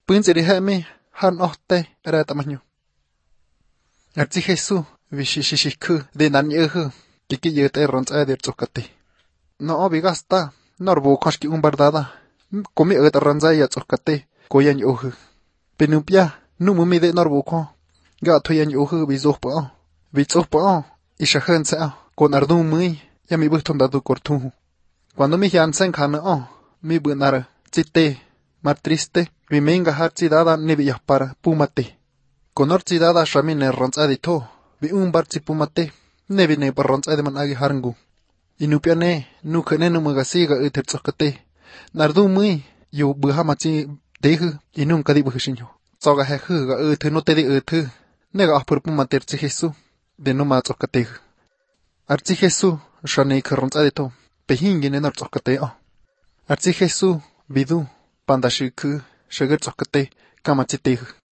Pünziri hemi han ohte era tamaño. Arzi Jesús vishishishiku de nanyehu kiki yete ronza de tsukati. No obigasta norbu koshki umbardada. Komi eta ronza ya tsukati koyan yohu. Penumpia numumi de norbu ko. Gato yan yohu bizuhpa. Bizuhpa ishahensa con ardumui ya mi bustondadu cortuhu. Cuando mi jansen kana mi bunar tsite mar triste mi menga hartsi dada nebiya para pumate. Con ortsi dada shamine ronza de to. Bi bartsi pumate nebine par ronza de managi harangu. Inupiane nukene numagasiga utertsokate. Nardumui yu buhamatsi dehu inunka di buhishinyo. Soga hehu ga no te de nega apur pumate artsi Jesu de numatsokate. Artsi Jesu shane ronza de to. Pehingine nartsokate Artsi Jesu bidu pandashiku shagertsokate kamatsitehu.